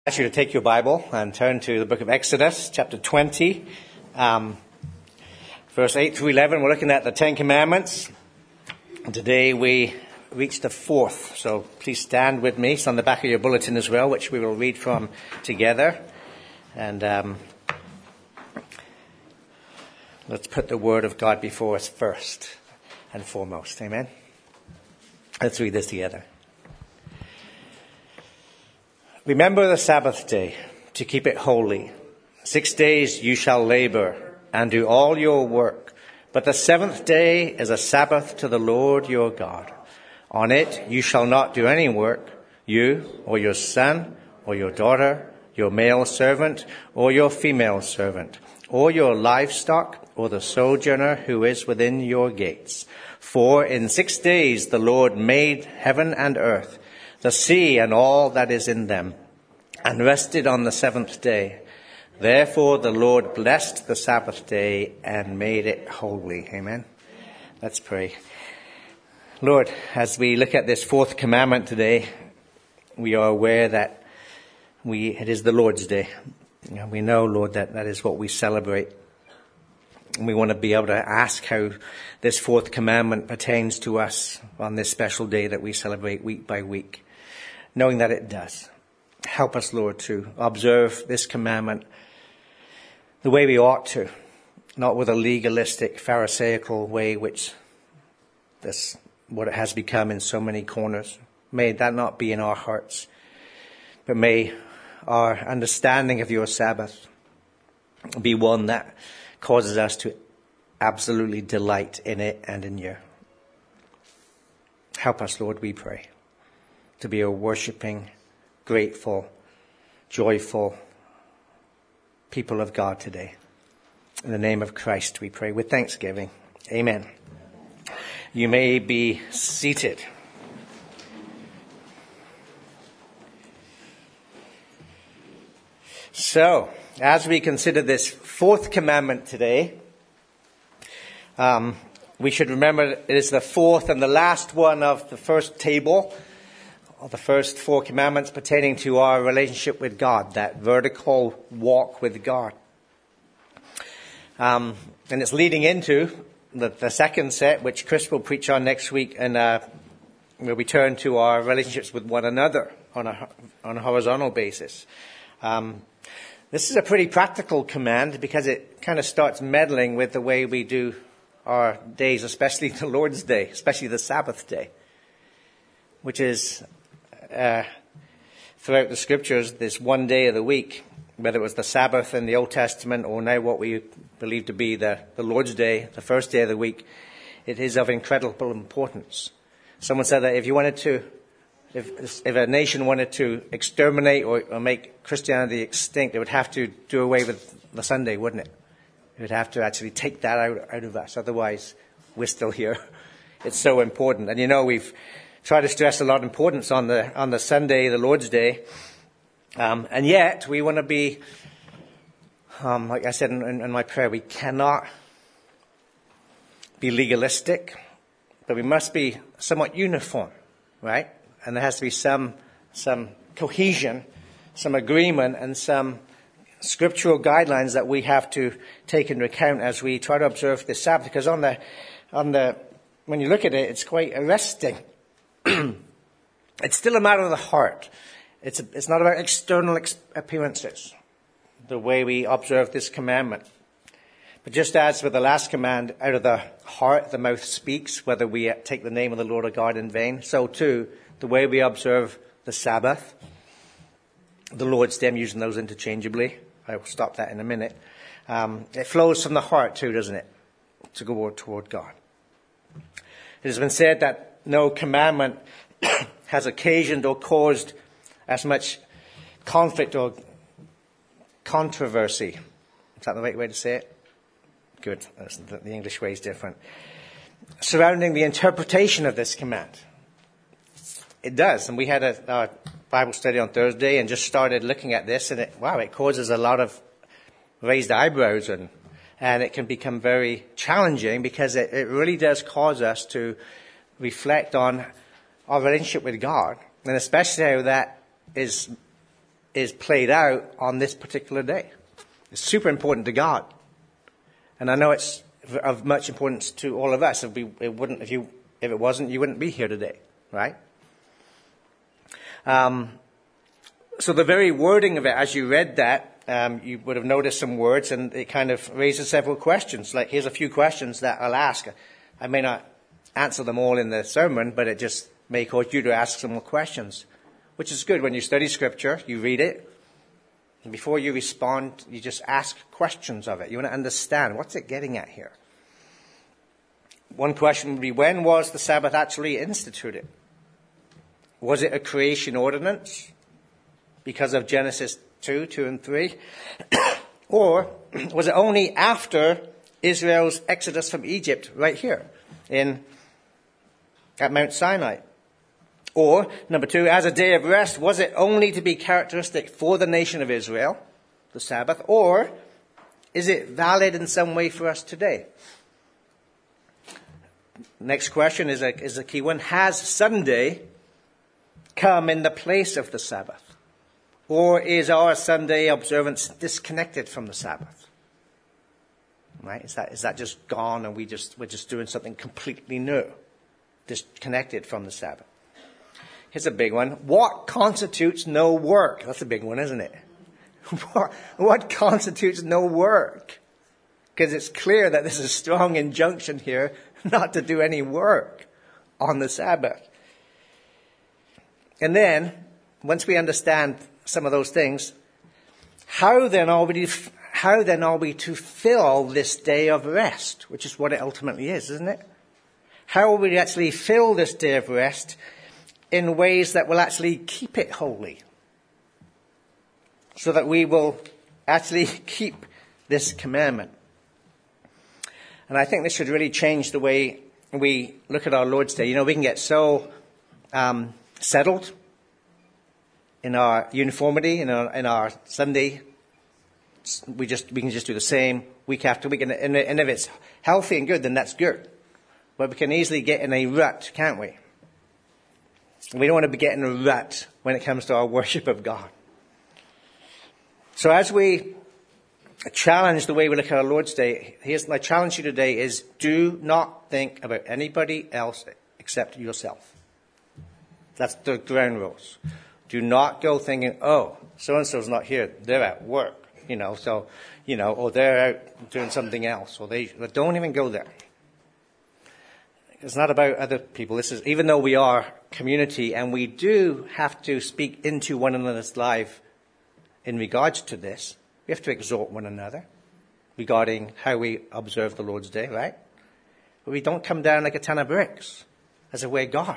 I ask you to take your Bible and turn to the book of Exodus, chapter 20, verse 8 through 11. We're looking at the Ten Commandments. And today we reach the fourth. So please stand with me. It's on the back of your bulletin as well, which we will read from together. And let's put the Word of God before us first and foremost. Amen. Let's read this together. Remember the Sabbath day to keep it holy. 6 days you shall labor and do all your work. But the seventh day is a Sabbath to the Lord your God. On it you shall not do any work, you or your son or your daughter, your male servant or your female servant, or your livestock or the sojourner who is within your gates. For in 6 days the Lord made heaven and earth, the sea and all that is in them, and rested on the seventh day. Therefore the Lord blessed the Sabbath day and made it holy. Amen. Let's pray. Lord, as we look at this fourth commandment today, we are aware that it is the Lord's day. We know, Lord, that is what we celebrate. And we want to be able to ask how this fourth commandment pertains to us on this special day that we celebrate week by week, knowing that it does. Help us, Lord, to observe this commandment the way we ought to, not with a legalistic, pharisaical way, which that's what it has become in so many corners. May that not be in our hearts, but may our understanding of your Sabbath be one that causes us to absolutely delight in it and in you. Help us, Lord, we pray, to be a worshiping, grateful, joyful people of God today. In the name of Christ we pray with thanksgiving. Amen. You may be seated. So, as we consider this fourth commandment today, we should remember it is the fourth and the last one of the first table, of the first four commandments pertaining to our relationship with God, that vertical walk with God. And it's leading into the second set, which Chris will preach on next week, and we'll return to our relationships with one another on a horizontal basis. This is a pretty practical command because it kind of starts meddling with the way we do our days, especially the Lord's Day, especially the Sabbath day, which is throughout the scriptures, this one day of the week, whether it was the Sabbath in the Old Testament or now what we believe to be the Lord's Day, the first day of the week, it is of incredible importance. Someone said that if a nation wanted to exterminate or make Christianity extinct, it would have to do away with the Sunday, wouldn't it? It would have to actually take that out of us. Otherwise, we're still here. It's so important. And we've tried to stress a lot of importance on the Sunday, the Lord's Day. And yet, we want to be, like I said in my prayer, we cannot be legalistic, but we must be somewhat uniform, right? And there has to be some cohesion, some agreement, and some scriptural guidelines that we have to take into account as we try to observe this Sabbath. Because when you look at it, it's quite arresting. It's still a matter of the heart. It's not about external appearances, the way we observe this commandment. But just as with the last command, out of the heart the mouth speaks, whether we take the name of the Lord our God in vain, so too the way we observe the Sabbath, the Lord's Day, I'm using those interchangeably. I will stop that in a minute. It flows from the heart too, doesn't it? To go toward God. It has been said that no commandment has occasioned or caused as much conflict or controversy. Is that the right way to say it? Good. The English way is different. Surrounding the interpretation of this command. It does. And we had a Bible study on Thursday and just started looking at this, and it causes a lot of raised eyebrows, and it can become very challenging because it really does cause us to reflect on our relationship with God, and especially how that is is played out on this particular day. It's super important to God. And I know it's of much importance to all of us. If it wasn't, you wouldn't be here today, right? So the very wording of it, as you read that, you would have noticed some words, and it kind of raises several questions. Like, here's a few questions that I'll ask. I may not answer them all in the sermon, but it just may cause you to ask some more questions, which is good. When you study Scripture, you read it, and before you respond, you just ask questions of it. You want to understand, what's it getting at here? One question would be, when was the Sabbath actually instituted? Was it a creation ordinance because of Genesis 2 and 3? Or was it only after Israel's exodus from Egypt right here at Mount Sinai? Or, number 2, as a day of rest, was it only to be characteristic for the nation of Israel, the Sabbath? Or is it valid in some way for us today? Next question is a key one. Has Sunday come in the place of the Sabbath? Or is our Sunday observance disconnected from the Sabbath? Right? Is that just gone and we're just doing something completely new, disconnected from the Sabbath? Here's a big one. What constitutes no work? That's a big one, isn't it? What constitutes no work? Because it's clear that there's a strong injunction here not to do any work on the Sabbath. And then, once we understand some of those things, how then are we to fill this day of rest, which is what it ultimately is, isn't it? How will we actually fill this day of rest in ways that will actually keep it holy, so that we will actually keep this commandment? And I think this should really change the way we look at our Lord's Day. You know, we can get so settled in our uniformity, in our Sunday. We can just do the same week after week. And if it's healthy and good, then that's good. But we can easily get in a rut, can't we? We don't want to be getting a rut when it comes to our worship of God. So as we challenge the way we look at our Lord's Day, here's my challenge to you today is, do not think about anybody else except yourself. That's the ground rules. Do not go thinking, oh, so-and-so's not here, they're at work, or they're out doing something else, but don't even go there. It's not about other people. This is, even though we are community and we do have to speak into one another's life in regards to this, we have to exhort one another regarding how we observe the Lord's Day, right? But we don't come down like a ton of bricks as if we're God.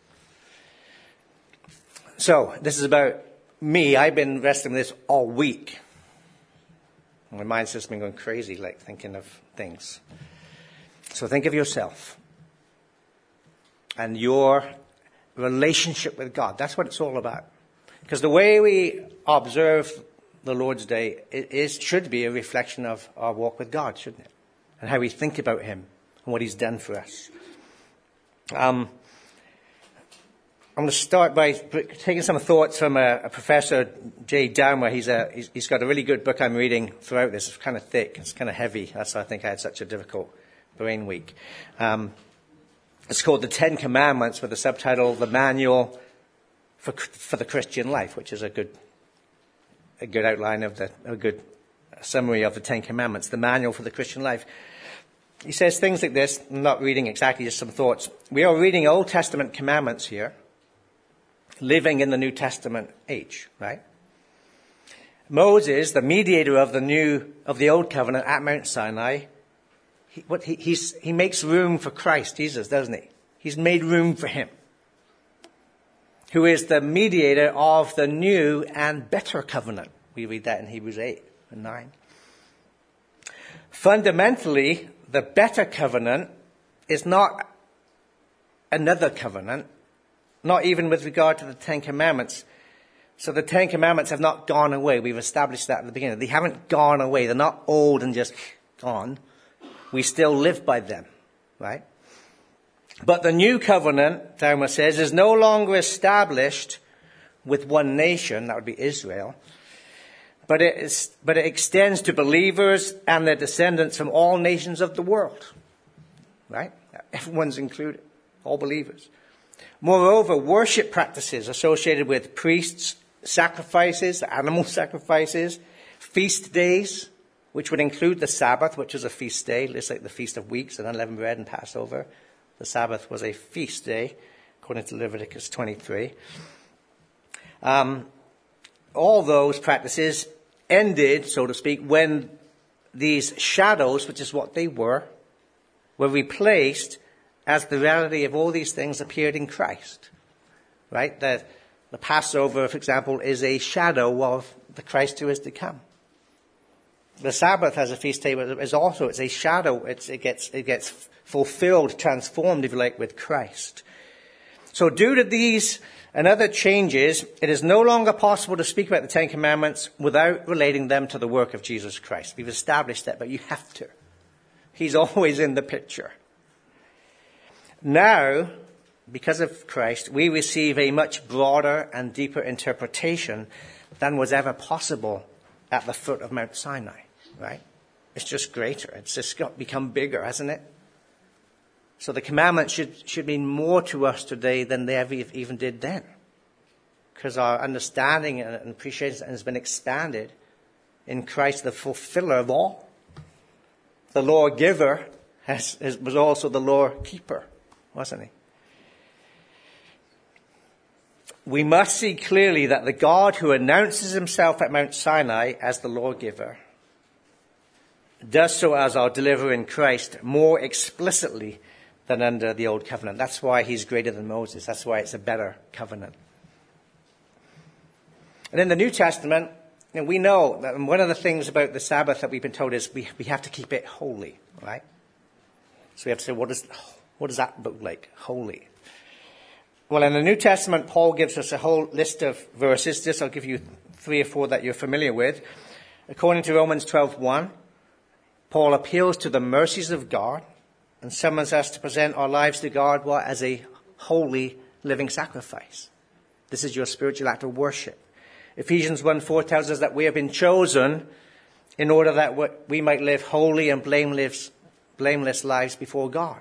So, this is about me. I've been wrestling with this all week. My mind's just been going crazy, like thinking of things. So think of yourself and your relationship with God. That's what it's all about. Because the way we observe the Lord's Day should be a reflection of our walk with God, shouldn't it? And how we think about Him and what He's done for us. I'm going to start by taking some thoughts from a professor, Jay Dowmer. He's got a really good book I'm reading throughout this. It's kind of thick. It's kind of heavy. That's why I think I had such a difficult brain week. It's called The Ten Commandments, with the subtitle, The Manual for the Christian Life, which is a good outline of a good summary of the Ten Commandments, the manual for the Christian life. He says things like this. I'm not reading exactly, just some thoughts. We are reading Old Testament commandments here, living in the New Testament age, right? Moses, the mediator of the Old Covenant at Mount Sinai, he makes room for Christ Jesus, doesn't he? He's made room for him, who is the mediator of the new and better covenant. We read that in Hebrews 8 and 9. Fundamentally, the better covenant is not another covenant, not even with regard to the Ten Commandments. So the Ten Commandments have not gone away. We've established that at the beginning. They haven't gone away. They're not old and just gone. We still live by them, right? But the new covenant, Dowmer says, is no longer established with one nation, that would be Israel, but it extends to believers and their descendants from all nations of the world. Right? Everyone's included, all believers. Moreover, worship practices associated with priests, sacrifices, animal sacrifices, feast days, which would include the Sabbath, which is a feast day, just like the Feast of Weeks and Unleavened Bread and Passover. The Sabbath was a feast day, according to Leviticus 23. All those practices ended, so to speak, when these shadows, which is what they were replaced as the reality of all these things appeared in Christ. Right? The Passover, for example, is a shadow of the Christ who is to come. The Sabbath as a feast day is also, it's a shadow. It gets fulfilled, transformed, if you like, with Christ. So due to these and other changes, it is no longer possible to speak about the Ten Commandments without relating them to the work of Jesus Christ. We've established that, but you have to. He's always in the picture. Now, because of Christ, we receive a much broader and deeper interpretation than was ever possible at the foot of Mount Sinai, right? It's just greater. It's just become bigger, hasn't it? So the commandments should mean more to us today than they ever even did then. Because our understanding and appreciation has been expanded in Christ, the fulfiller of all. The lawgiver was also the law keeper, wasn't he? We must see clearly that the God who announces himself at Mount Sinai as the lawgiver does so as our deliverer in Christ more explicitly than under the old covenant. That's why he's greater than Moses. That's why it's a better covenant. And in the New Testament, we know that one of the things about the Sabbath that we've been told is we have to keep it holy, right? So we have to say, what does that look like, holy? Well, in the New Testament, Paul gives us a whole list of verses. I'll give you 3 or 4 that you're familiar with. According to Romans 12:1, Paul appeals to the mercies of God and summons us to present our lives to God as a holy living sacrifice. This is your spiritual act of worship. Ephesians 1:4 tells us that we have been chosen in order that we might live holy and blameless lives before God.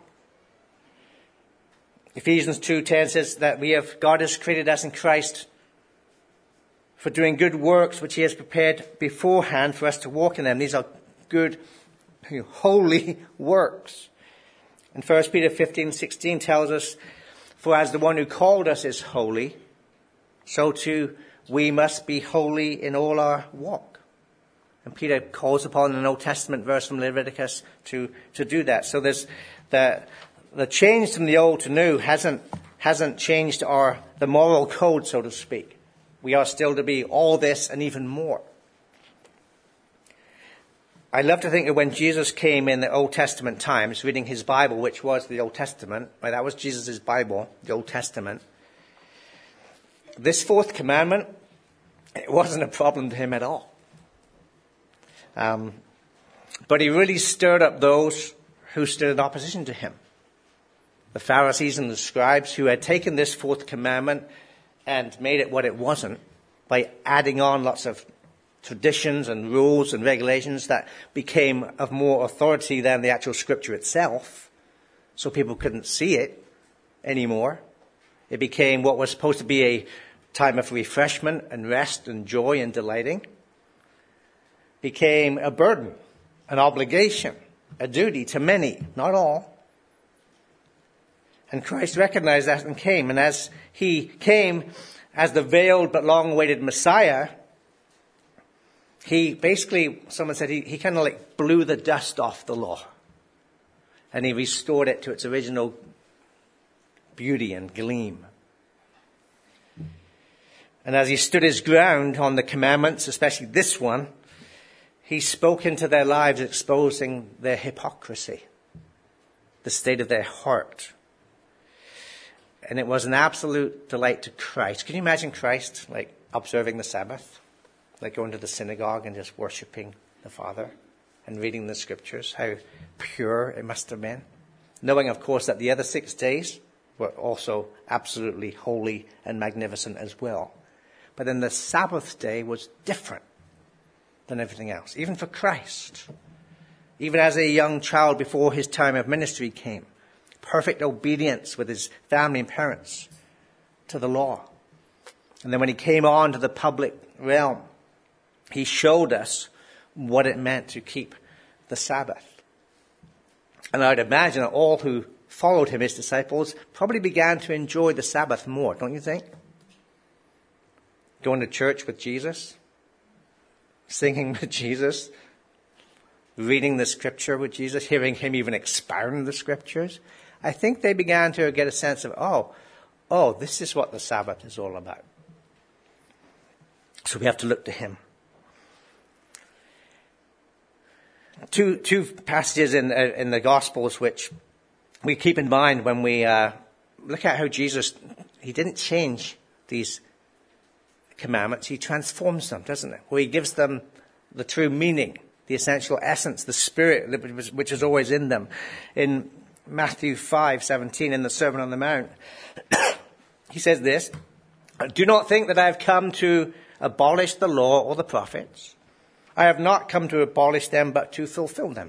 Ephesians 2:10 says that God has created us in Christ for doing good works which he has prepared beforehand for us to walk in them. These are good, holy works. And 1 Peter 15:16 tells us, for as the one who called us is holy, so too we must be holy in all our walk. And Peter calls upon an Old Testament verse from Leviticus to do that. So there's the change from the old to new hasn't changed the moral code, so to speak. We are still to be all this and even more. I love to think of when Jesus came in the Old Testament times, reading his Bible, which was the Old Testament. Right, that was Jesus' Bible, the Old Testament. This 4th commandment, it wasn't a problem to him at all. But he really stirred up those who stood in opposition to him. The Pharisees and the scribes who had taken this 4th commandment and made it what it wasn't by adding on lots of traditions and rules and regulations that became of more authority than the actual scripture itself. So people couldn't see it anymore. It became what was supposed to be a time of refreshment and rest and joy and delighting. Became a burden, an obligation, a duty to many, not all. And Christ recognized that and came. And as he came as the veiled but long-awaited Messiah, he basically, someone said, he kind of like blew the dust off the law. And he restored it to its original beauty and gleam. And as he stood his ground on the commandments, especially this one, he spoke into their lives, exposing their hypocrisy, the state of their heart. And it was an absolute delight to Christ. Can you imagine Christ, like, observing the Sabbath? Like going to the synagogue and just worshiping the Father and reading the scriptures? How pure it must have been. Knowing, of course, that the other 6 days were also absolutely holy and magnificent as well. But then the Sabbath day was different than everything else, even for Christ. Even as a young child before his time of ministry came, perfect obedience with his family and parents to the law. And then when he came on to the public realm, he showed us what it meant to keep the Sabbath. And I'd imagine that all who followed him, his disciples, probably began to enjoy the Sabbath more, don't you think? Going to church with Jesus, singing with Jesus, reading the scripture with Jesus, hearing him even expound the scriptures. I think they began to get a sense of, oh, this is what the Sabbath is all about. So we have to look to him. Two passages in the Gospels which we keep in mind when we look at how Jesus, he didn't change these commandments, he transforms them, doesn't he? Where he gives them the true meaning, the essential essence, the spirit which is always in them. In Matthew 5:17, in the Sermon on the Mount, he says this, "Do not think that I have come to abolish the law or the prophets. I have not come to abolish them, but to fulfill them."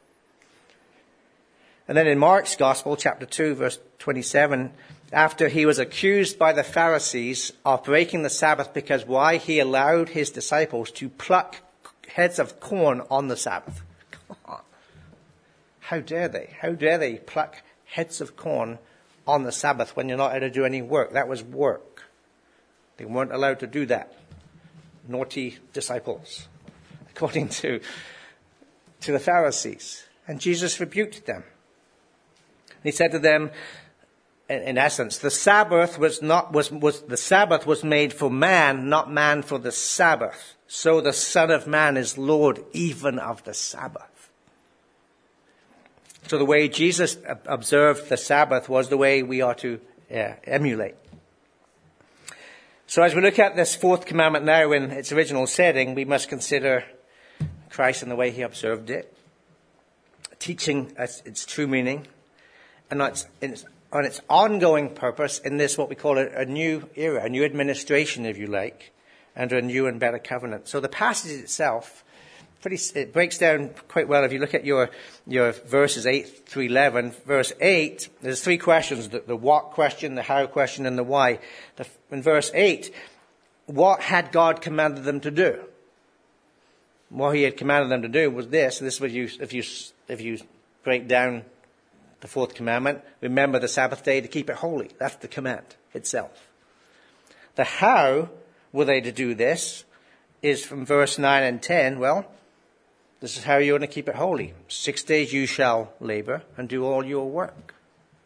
And then in Mark's Gospel, chapter 2, verse 27, after he was accused by the Pharisees of breaking the Sabbath because why? He allowed his disciples to pluck heads of corn on the Sabbath. God, how dare they? How dare they pluck heads of corn on the Sabbath when you're not allowed to do any work? That was work. They weren't allowed to do that. Naughty disciples, according to the Pharisees. And Jesus rebuked them. He said to them, in essence, the Sabbath was made for man, not man for the Sabbath. So the Son of Man is Lord even of the Sabbath. So the way Jesus observed the Sabbath was the way we are to emulate. So as we look at this fourth commandment now in its original setting, we must consider Christ and the way he observed it, teaching its true meaning, and on its ongoing purpose in this, what we call a new era, a new administration, if you like, under a new and better covenant. So the passage itself, it breaks down quite well if you look at your verses 8 through 11. Verse 8, there's three questions, the what question, the how question, and the why. In verse 8, what had God commanded them to do? What he had commanded them to do was this. This was if you break down the fourth commandment, remember the Sabbath day to keep it holy. That's the command itself. The how were they to do this is from verse 9 and 10. Well, this is how you're going to keep it holy. 6 days you shall labor and do all your work.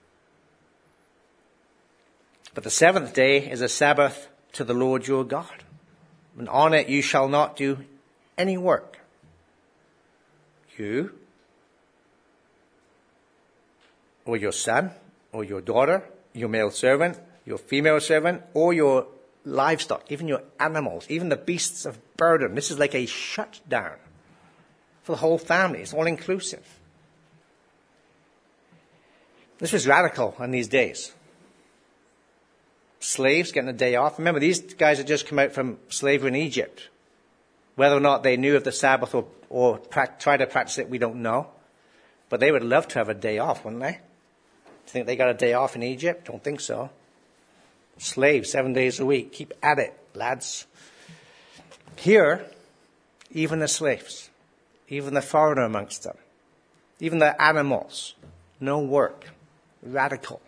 But the seventh day is a Sabbath to the Lord your God. And on it you shall not do any work. You, or your son, or your daughter, your male servant, your female servant, or your livestock, even your animals, even the beasts of burden. This is like a shutdown for the whole family. It's all inclusive. This was radical in these days. Slaves getting a day off. Remember, these guys had just come out from slavery in Egypt. Whether or not they knew of the Sabbath or try to practice it, we don't know. But they would love to have a day off, wouldn't they? Do you think they got a day off in Egypt? Don't think so. Slaves, 7 days a week. Keep at it, lads. Here, even the slaves, even the foreigner amongst them, even the animals, no work. Radical.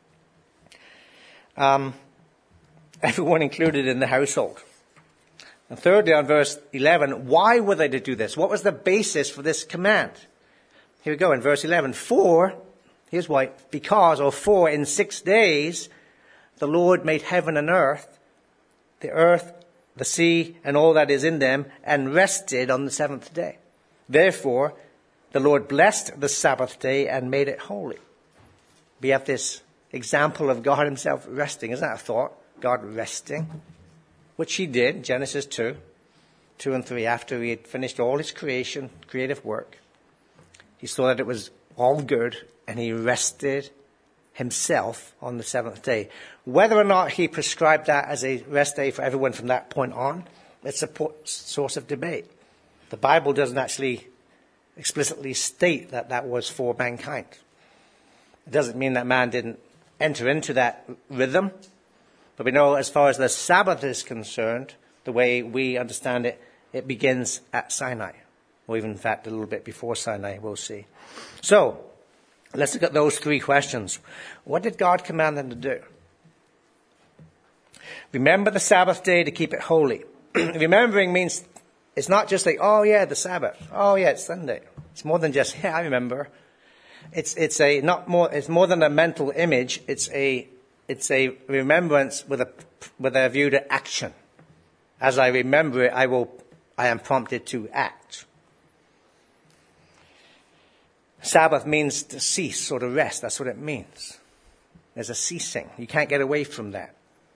Everyone included in the household. And thirdly, on verse 11, why were they to do this? What was the basis for this command? Here we go in verse 11. Here's why. For in 6 days the Lord made heaven and earth, the sea, and all that is in them, and rested on the seventh day. Therefore, the Lord blessed the Sabbath day and made it holy. We have this example of God himself resting. Isn't that a thought? God resting. Which he did, Genesis 2 and 3, after he had finished all his creative work. He saw that it was all good, and he rested himself on the seventh day. Whether or not he prescribed that as a rest day for everyone from that point on, it's a source of debate. The Bible doesn't actually explicitly state that that was for mankind. It doesn't mean that man didn't enter into that rhythm, but we know as far as the Sabbath is concerned, the way we understand it, it begins at Sinai, or even in fact a little bit before Sinai, we'll see. So, let's look at those three questions. What did God command them to do? Remember the Sabbath day to keep it holy. Remembering means it's not just like, oh yeah, the Sabbath. Oh yeah, it's Sunday. It's more than just, yeah, I remember. It's more than a mental image. It's a remembrance with a view to action. As I remember it, I am prompted to act. Sabbath means to cease or to rest. That's what it means. There's a ceasing. You can't get away from that.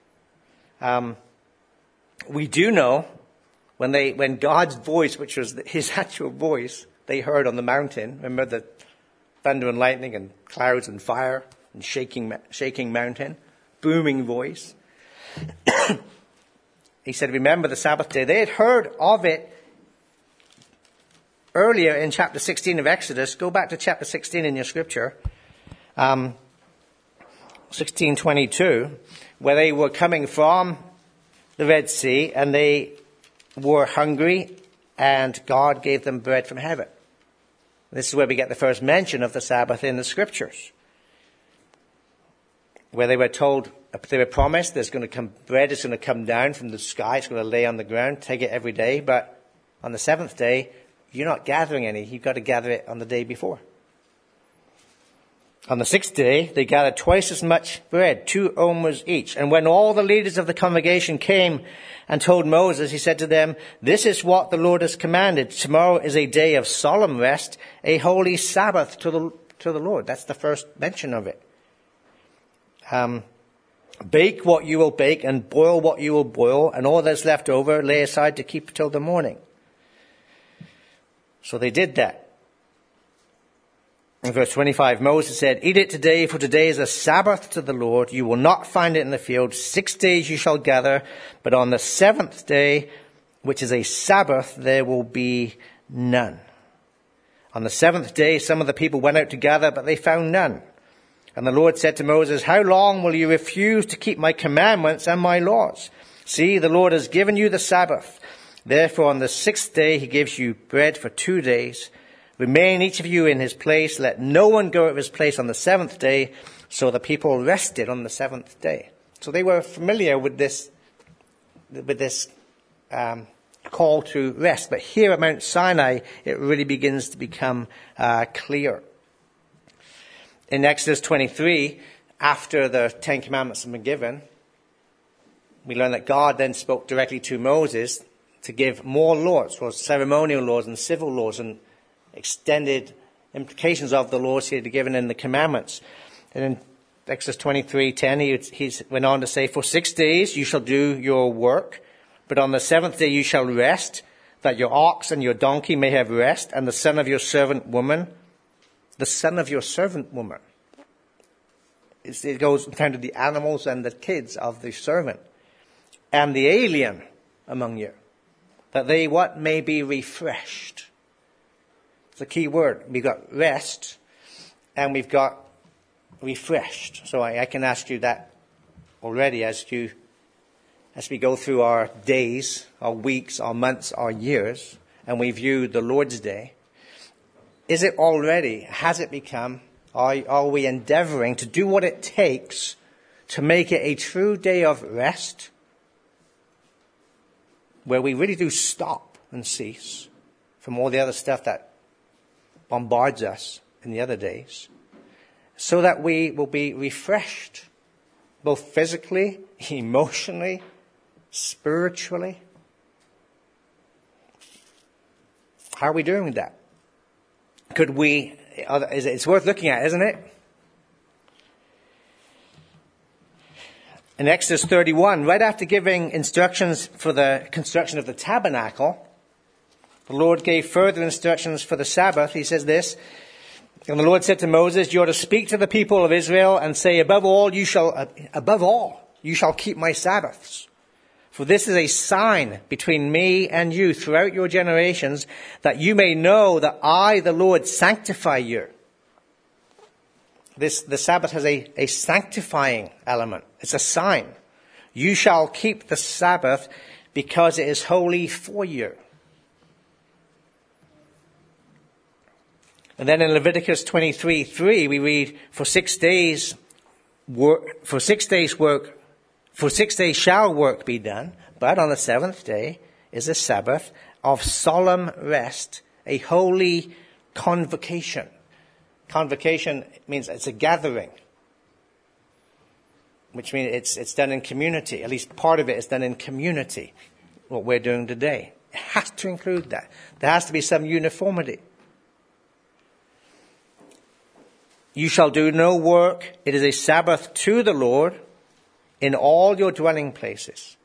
We do know when God's voice, which was his actual voice, they heard on the mountain. Remember the thunder and lightning and clouds and fire and shaking mountain, booming voice. He said, remember the Sabbath day. They had heard of it earlier in chapter 16 of Exodus. Go back to chapter 16 in your scripture. 16:22, where they were coming from the Red Sea and they were hungry and God gave them bread from heaven. This is where we get the first mention of the Sabbath in the scriptures, where they were told, they were promised bread is going to come down from the sky, it's going to lay on the ground, take it every day, but on the seventh day, you're not gathering any, you've got to gather it on the day before. On the sixth day, they gathered twice as much bread, 2 omers each. And when all the leaders of the congregation came and told Moses, he said to them, this is what the Lord has commanded. Tomorrow is a day of solemn rest, a holy Sabbath to the Lord. That's the first mention of it. Bake what you will bake and boil what you will boil, and all that's left over lay aside to keep till the morning. So they did that. In verse 25, Moses said, eat it today, for today is a Sabbath to the Lord. You will not find it in the field. 6 days you shall gather, but on the seventh day, which is a Sabbath, there will be none. On the seventh day, some of the people went out to gather, but they found none. And the Lord said to Moses, how long will you refuse to keep my commandments and my laws? See, the Lord has given you the Sabbath. Therefore, on the sixth day, he gives you bread for 2 days. Remain each of you in his place. Let no one go out of his place on the seventh day. So the people rested on the seventh day. So they were familiar with this call to rest. But here at Mount Sinai, it really begins to become clear. In Exodus 23, after the Ten Commandments have been given, we learn that God then spoke directly to Moses to give more laws, or ceremonial laws and civil laws and extended implications of the laws he had given in the commandments. And in Exodus 23:10, he went on to say, for 6 days you shall do your work, but on the seventh day you shall rest, that your ox and your donkey may have rest, and the son of your servant woman. It goes down to the animals and the kids of the servant, and the alien among you, that they may be refreshed. It's a key word. We've got rest and we've got refreshed. So I can ask you that already as we go through our days, our weeks, our months, our years, and we view the Lord's Day. Has it become, are we endeavoring to do what it takes to make it a true day of rest, where we really do stop and cease from all the other stuff that bombards us in the other days, so that we will be refreshed, both physically, emotionally, spiritually? How are we doing that? It's worth looking at, isn't it? In Exodus 31, right after giving instructions for the construction of the tabernacle, the Lord gave further instructions for the Sabbath. He says this, And the Lord said to Moses, you are to speak to the people of Israel and say, above all, you shall keep my Sabbaths. For this is a sign between me and you throughout your generations, that you may know that I, the Lord, sanctify you. The Sabbath has a sanctifying element. It's a sign. You shall keep the Sabbath because it is holy for you. And then in Leviticus 23:3, we read, For 6 days shall work be done, but on the seventh day is a Sabbath of solemn rest, a holy convocation. Convocation means it's a gathering, which means it's done in community. At least part of it is done in community, what we're doing today. It has to include that. There has to be some uniformity. You shall do no work. It is a Sabbath to the Lord in all your dwelling places.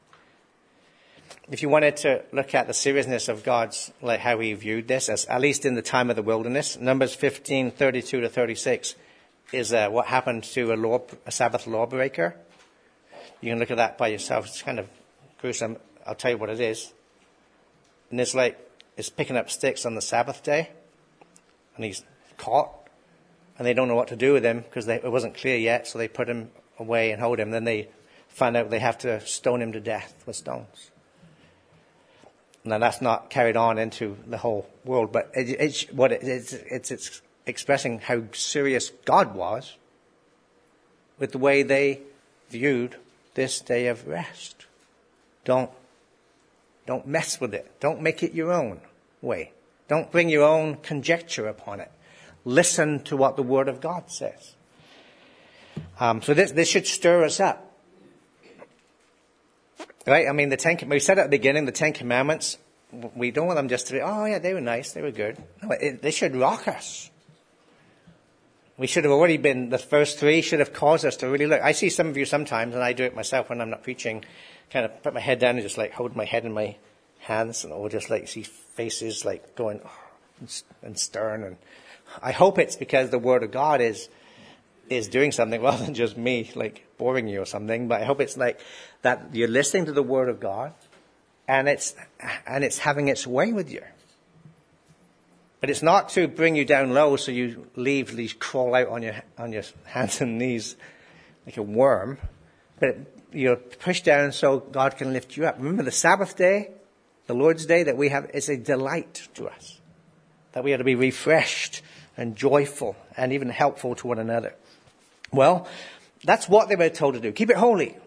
If you wanted to look at the seriousness of God's, like how he viewed this, as at least in the time of the wilderness, Numbers 15:32-36 is what happened to a Sabbath lawbreaker. You can look at that by yourself. It's kind of gruesome. I'll tell you what it is. And it's picking up sticks on the Sabbath day, and he's caught. And they don't know what to do with him because it wasn't clear yet, so they put him away and hold him. Then they find out they have to stone him to death with stones. Now that's not carried on into the whole world, but it's expressing how serious God was with the way they viewed this day of rest. Don't mess with it. Don't make it your own way. Don't bring your own conjecture upon it. Listen to what the Word of God says. So this should stir us up. Right? I mean, we said at the beginning, the Ten Commandments, we don't want them just to be, oh yeah, they were nice, they were good. No, they should rock us. We should have already been, the first three should have caused us to really look. I see some of you sometimes, and I do it myself when I'm not preaching, kind of put my head down and just like hold my head in my hands, or just like see faces like going and stern. And I hope it's because the Word of God is doing something rather than just me like boring you or something. But I hope it's like that you're listening to the Word of God, and it's having its way with you. But it's not to bring you down low so you crawl out on your hands and knees like a worm. But you're pushed down so God can lift you up. Remember the Sabbath day, the Lord's day that we have, is a delight to us. That we are to be refreshed and joyful and even helpful to one another. Well, that's what they were told to do. Keep it holy.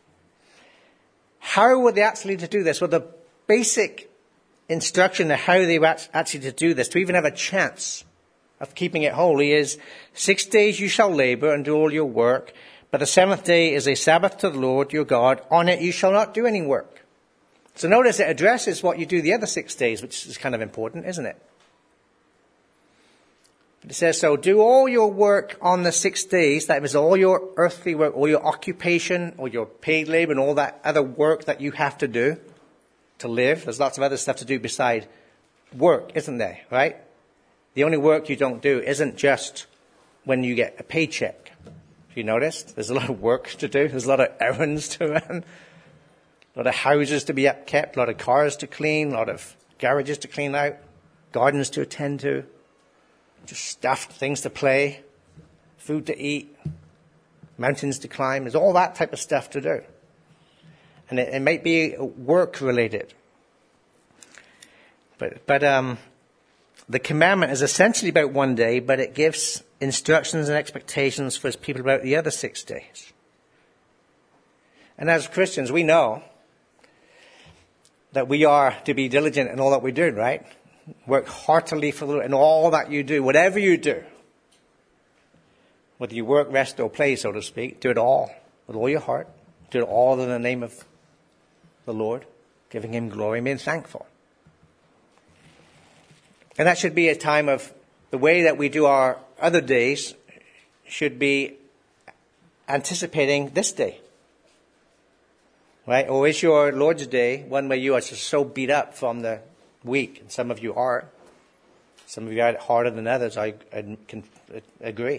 How were they actually to do this? Well, the basic instruction of how they were actually to do this, to even have a chance of keeping it holy, is 6 days you shall labor and do all your work, but the seventh day is a Sabbath to the Lord your God. On it you shall not do any work. So notice it addresses what you do the other 6 days, which is kind of important, isn't it? It says, so do all your work on the 6 days. That is all your earthly work, all your occupation, or your paid labor, and all that other work that you have to do to live. There's lots of other stuff to do beside work, isn't there? Right? The only work you don't do isn't just when you get a paycheck. Have you noticed? There's a lot of work to do. There's a lot of errands to run. A lot of houses to be upkept. A lot of cars to clean. A lot of garages to clean out. Gardens to attend to. Just stuff, things to play, food to eat, mountains to climb. There's all that type of stuff to do. And it might be work related. But the commandment is essentially about 1 day, but it gives instructions and expectations for his people about the other 6 days. And as Christians, we know that we are to be diligent in all that we do, right? Work heartily for the Lord in all that you do, whatever you do. Whether you work, rest, or play, so to speak, do it all with all your heart. Do it all in the name of the Lord, giving him glory and being thankful. And that should be a time of the way that we do our other days should be anticipating this day. Right? Or is your Lord's Day one where you are just so beat up from the week, and some of you are, Some of you had it harder than others, I can agree.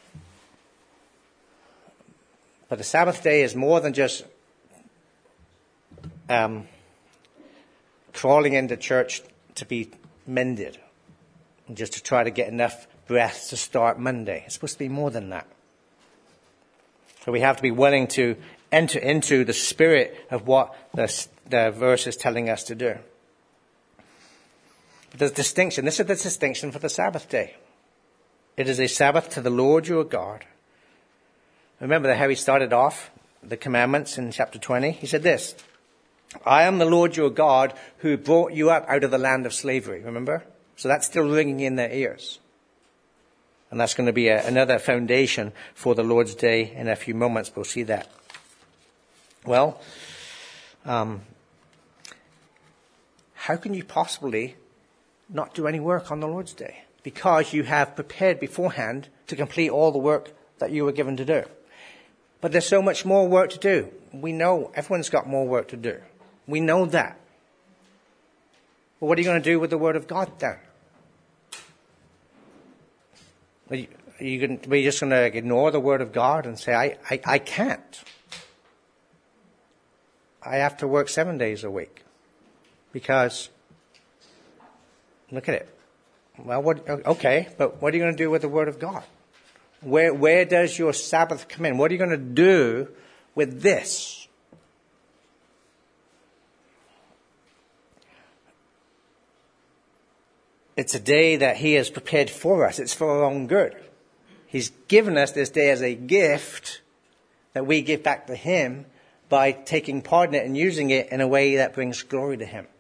But the Sabbath day is more than just crawling into church to be mended, and just to try to get enough breath to start Monday. It's supposed to be more than that. So we have to be willing to enter into the spirit of what the verse is telling us to do. But there's distinction. This is the distinction for the Sabbath day. It is a Sabbath to the Lord your God. Remember how he started off the commandments in chapter 20? He said this, I am the Lord your God who brought you up out of the land of slavery. Remember? So that's still ringing in their ears. And that's going to be another foundation for the Lord's day in a few moments. We'll see that. Well, how can you possibly not do any work on the Lord's day? Because you have prepared beforehand to complete all the work that you were given to do. But there's so much more work to do. We know everyone's got more work to do. We know that. But what are you going to do with the Word of God then? Are you just going to ignore the Word of God and say, I can't. I have to work 7 days a week. Because, look at it. Well, okay, but what are you going to do with the Word of God? Where does your Sabbath come in? What are you going to do with this? It's a day that he has prepared for us. It's for our own good. He's given us this day as a gift that we give back to him by taking part in it and using it in a way that brings glory to him.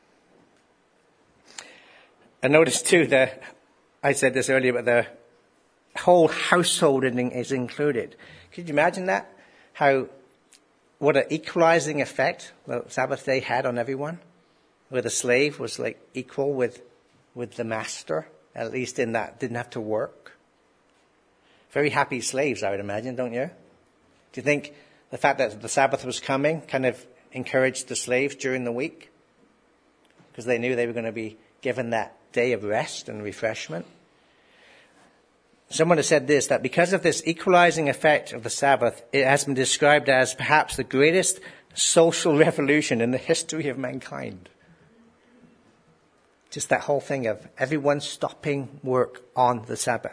And notice too that I said this earlier, but the whole household is included. Could you imagine that? What an equalizing effect the Sabbath day had on everyone, where the slave was like equal with the master, at least in that didn't have to work. Very happy slaves, I would imagine, don't you? Do you think the fact that the Sabbath was coming kind of encouraged the slaves during the week? Because they knew they were going to be given that day of rest and refreshment. Someone has said this, that because of this equalizing effect of the Sabbath, it has been described as perhaps the greatest social revolution in the history of mankind. Just that whole thing of everyone stopping work on the Sabbath.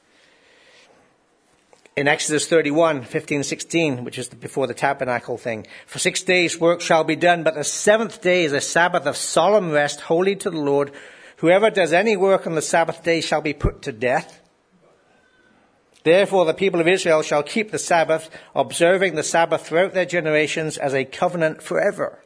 In Exodus 31, 15, 16, which is before the tabernacle thing, for 6 days work shall be done, but the seventh day is a Sabbath of solemn rest, holy to the Lord. Whoever does any work on the Sabbath day shall be put to death. Therefore the people of Israel shall keep the Sabbath, observing the Sabbath throughout their generations as a covenant forever.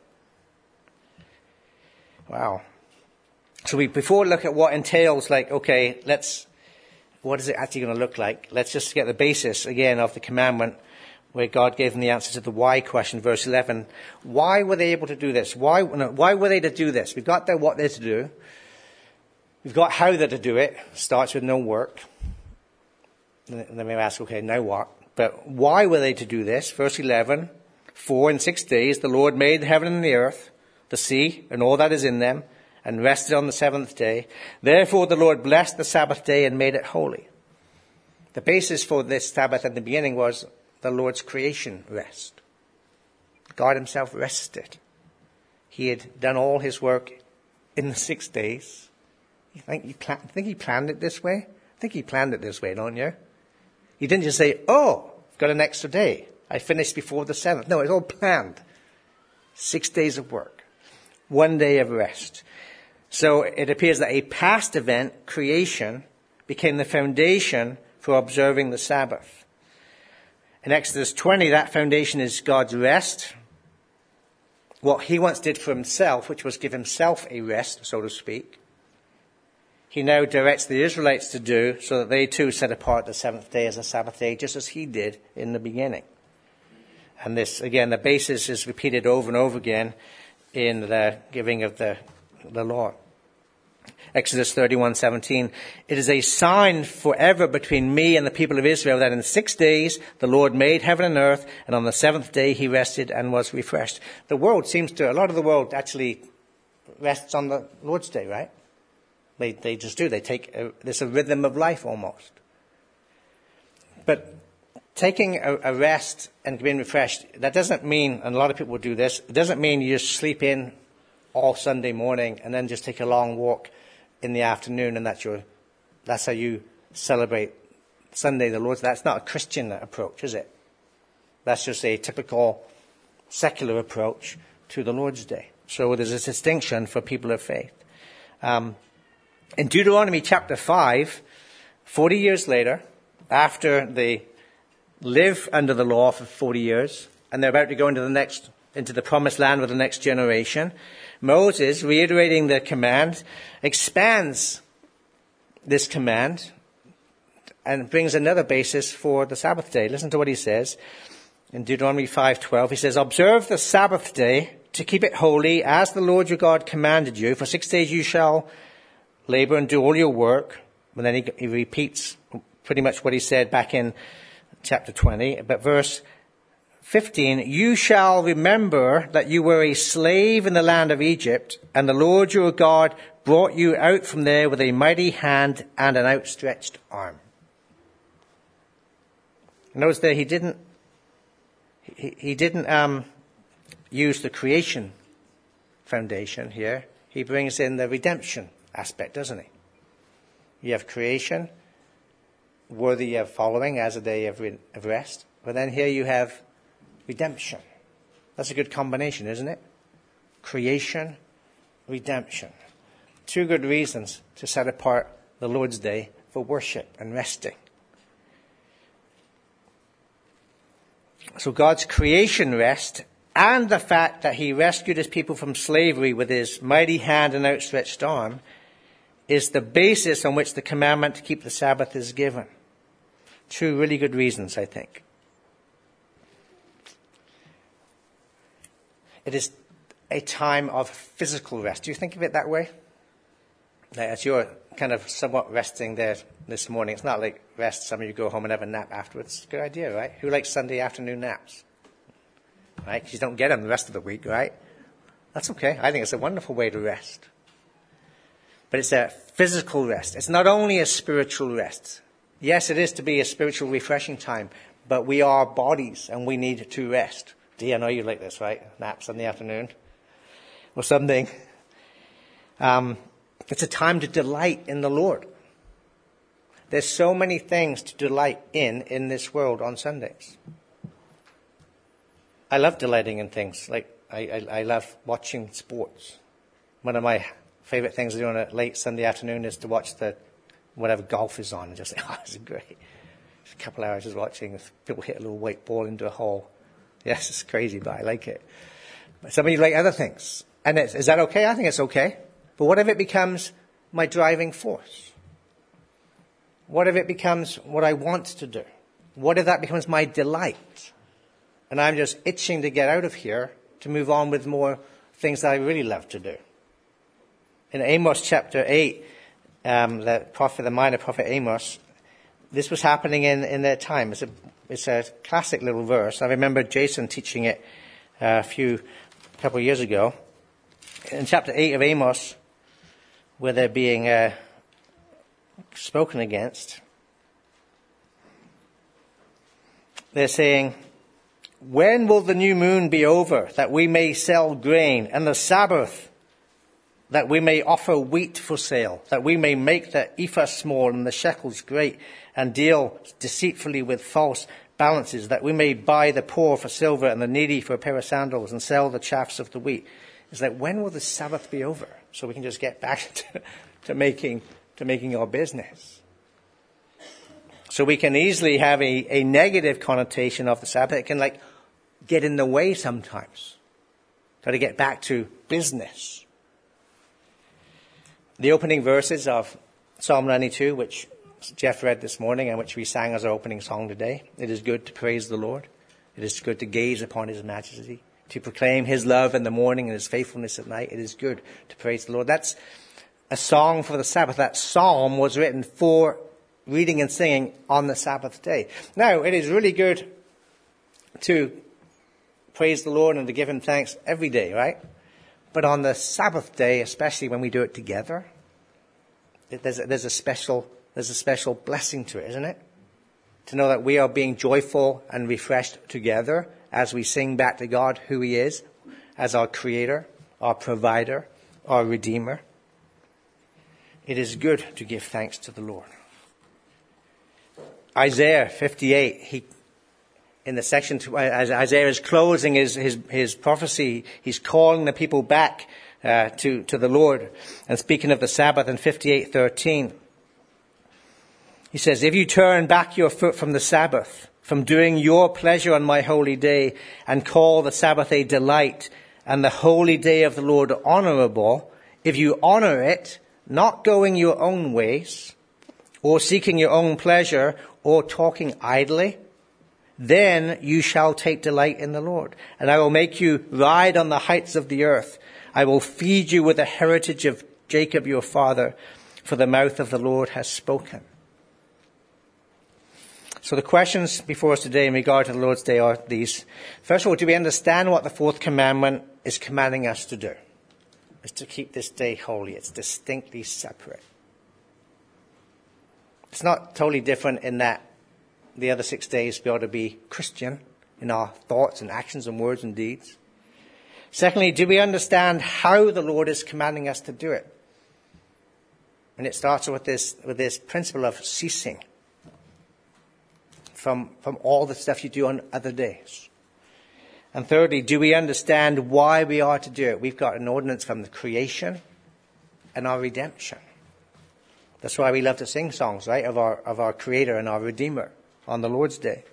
Wow. So before we look at what entails, okay, what is it actually going to look like? Let's just get the basis again of the commandment where God gave them the answer to the why question, verse 11. Why were they able to do this? Why were they to do this? We've got what they're to do. We've got how they're to do it. Starts with no work. And then we ask, okay, now what? But why were they to do this? Verse 11, for in 6 days the Lord made heaven and the earth, the sea, and all that is in them, and rested on the seventh day. Therefore the Lord blessed the Sabbath day and made it holy. The basis for this Sabbath at the beginning was the Lord's creation rest. God himself rested. He had done all his work in the 6 days. You think he planned it this way? I think he planned it this way, don't you? He didn't just say, I've got an extra day. I finished before the seventh. No, it's all planned. 6 days of work. 1 day of rest. So it appears that a past event, creation, became the foundation for observing the Sabbath. In Exodus 20, that foundation is God's rest. What he once did for himself, which was give himself a rest, so to speak, he now directs the Israelites to do so that they too set apart the seventh day as a Sabbath day, just as he did in the beginning. And this, again, the basis is repeated over and over again in the giving of the law. Exodus 31:17. It is a sign forever between me and the people of Israel that in 6 days the Lord made heaven and earth, and on the seventh day he rested and was refreshed. A lot of the world actually rests on the Lord's day, right? They just do. They take there's a rhythm of life almost. But taking a rest and being refreshed, that doesn't mean, and a lot of people do this, it doesn't mean you just sleep in all Sunday morning and then just take a long walk in the afternoon and that's how you celebrate Sunday, the Lord's. That's not a Christian approach, is it? That's just a typical secular approach to the Lord's Day. So there's a distinction for people of faith. In Deuteronomy chapter 5, 40 years later, after they live under the law for 40 years, and they're about to go into the promised land with the next generation, Moses, reiterating the command, expands this command and brings another basis for the Sabbath day. Listen to what he says in Deuteronomy 5:12. He says, "Observe the Sabbath day to keep it holy, as the Lord your God commanded you. For 6 days you shall labor and do all your work." And then he repeats pretty much what he said back in chapter 20. But verse 15, "You shall remember that you were a slave in the land of Egypt, and the Lord your God brought you out from there with a mighty hand and an outstretched arm." Notice there he didn't use the creation foundation here. He brings in the redemption aspect, doesn't he? You have creation, worthy of following as a day of rest. But then here you have redemption. That's a good combination, isn't it? Creation, redemption. Two good reasons to set apart the Lord's Day for worship and resting. So God's creation rest and the fact that he rescued his people from slavery with his mighty hand and outstretched arm is the basis on which the commandment to keep the Sabbath is given. Two really good reasons, I think. It is a time of physical rest. Do you think of it that way? As you're kind of somewhat resting there this morning, it's not like rest, some of you go home and have a nap afterwards. It's a good idea, right? Who likes Sunday afternoon naps? Right? Because you don't get them the rest of the week, right? That's okay. I think it's a wonderful way to rest. But it's a physical rest. It's not only a spiritual rest. Yes, it is to be a spiritual refreshing time, but we are bodies and we need to rest. Dee, I know you like this, right? Naps in the afternoon or something. It's a time to delight in the Lord. There's so many things to delight in this world on Sundays. I love delighting in things. Like, I love watching sports. One of my favorite things to do on a late Sunday afternoon is to watch whatever golf is on and just say, oh, this is great. Just a couple of hours just watching people hit a little white ball into a hole. Yes, it's crazy, but I like it. But some of you like other things. And is that okay? I think it's okay. But what if it becomes my driving force? What if it becomes what I want to do? What if that becomes my delight? And I'm just itching to get out of here to move on with more things that I really love to do. In Amos chapter 8, the minor prophet Amos, this was happening in their time. It's a classic little verse. I remember Jason teaching it a couple of years ago. In chapter 8 of Amos, where they're being spoken against, they're saying, "When will the new moon be over, that we may sell grain, and the Sabbath, that we may offer wheat for sale, that we may make the ephah small and the shekels great, and deal deceitfully with false balances, that we may buy the poor for silver and the needy for a pair of sandals, and sell the chaffs of the wheat?" It's like, when will the Sabbath be over? So we can just get back to making our business. So we can easily have a negative connotation of the Sabbath. It can get in the way sometimes. Got to get back to business. The opening verses of Psalm 92, which Jeff read this morning and which we sang as our opening song today. It is good to praise the Lord. It is good to gaze upon his majesty, to proclaim his love in the morning and his faithfulness at night. It is good to praise the Lord. That's a song for the Sabbath. That psalm was written for reading and singing on the Sabbath day. Now, it is really good to praise the Lord and to give him thanks every day, right? But on the Sabbath day, especially when we do it together, there's a special blessing to it, isn't it? To know that we are being joyful and refreshed together as we sing back to God who he is as our creator, our provider, our redeemer. It is good to give thanks to the Lord. Isaiah 58, in the section, as Isaiah is closing his prophecy, he's calling the people back to the Lord. And speaking of the Sabbath in 58:13, he says, if you turn back your foot from the Sabbath, from doing your pleasure on my holy day, and call the Sabbath a delight, and the holy day of the Lord honorable, if you honor it, not going your own ways, or seeking your own pleasure, or talking idly, then you shall take delight in the Lord. And I will make you ride on the heights of the earth. I will feed you with the heritage of Jacob your father, for the mouth of the Lord has spoken. So the questions before us today in regard to the Lord's Day are these. First of all, do we understand what the fourth commandment is commanding us to do? It's to keep this day holy. It's distinctly separate. It's not totally different in that the other 6 days we ought to be Christian in our thoughts and actions and words and deeds. Secondly, do we understand how the Lord is commanding us to do it? And it starts with this principle of ceasing from all the stuff you do on other days. And thirdly, do we understand why we are to do it? We've got an ordinance from the creation and our redemption. That's why we love to sing songs, right, of our Creator and our Redeemer on the Lord's Day.